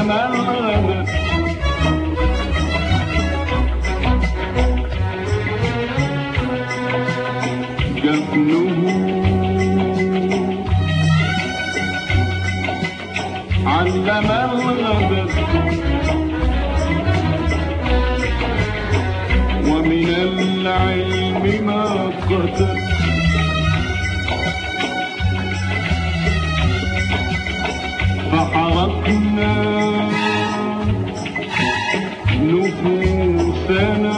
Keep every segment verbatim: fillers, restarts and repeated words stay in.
علم الغدر جفنه علم الغدر ومن العلم ما قدر فحرقنا نفوسنا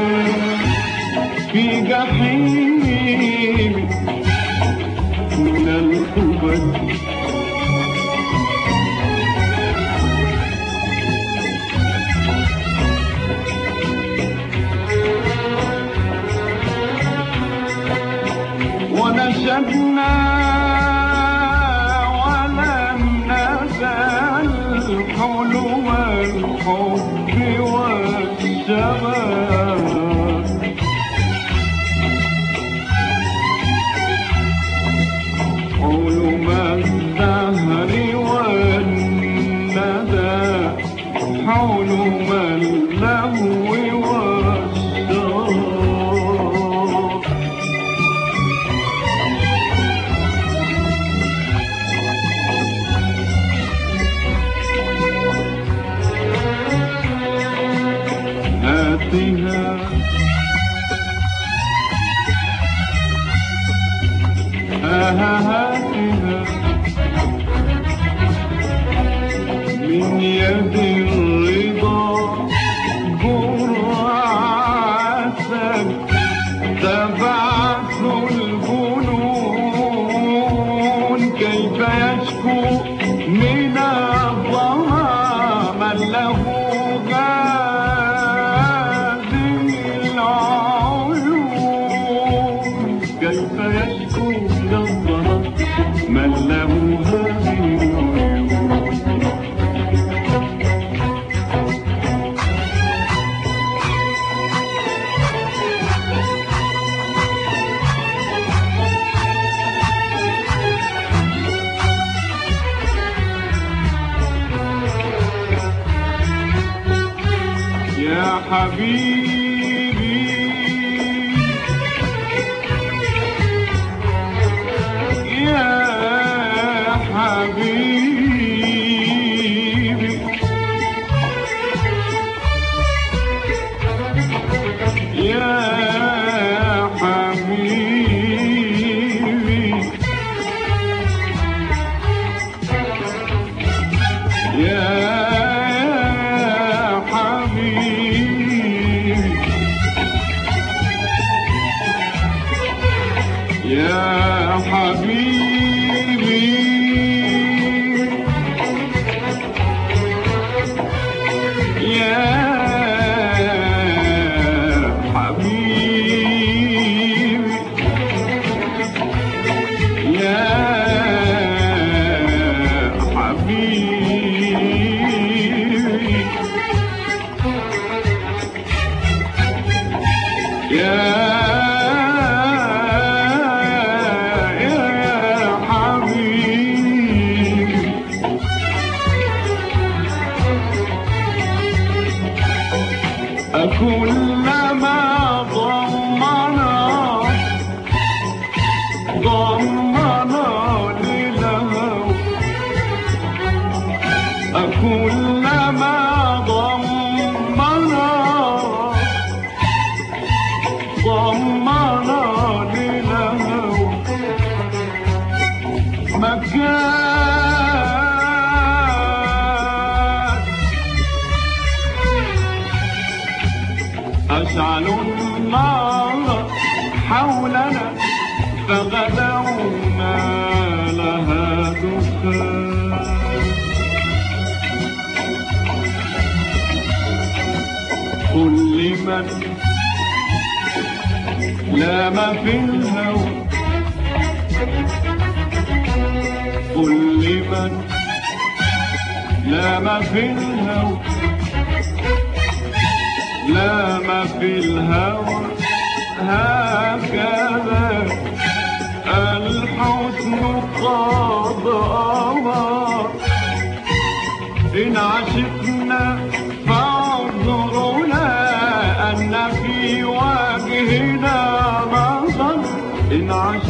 في جحيم من الخبث ونشدنا ولم نزل حلم الحب والشباب حلم الدهر والندى حلم اللهو والشراب هاتها هاتها من يد الرضا جرعة تبعث الجنون كيف يشكو من الظما من له هذه العيون كيف يشكو من الظما من له هذه العيون يا حبيبي يا حبيبي يا حبيبي يا يا حبيبي يا حبيبي يا حبيبي يا كلما ضمنا ضمنا للهوى كلما ضمنا ضمنا للهوى مكان أشعل النار حولنا فغدونا لها دخان قل لمن لام في الهوى قل لمن لام في الهوى لام في الهوى هكذا الحزن قد أمر إن عشقنا فاعذرنا أن في وجهنا نظر إن عشقنا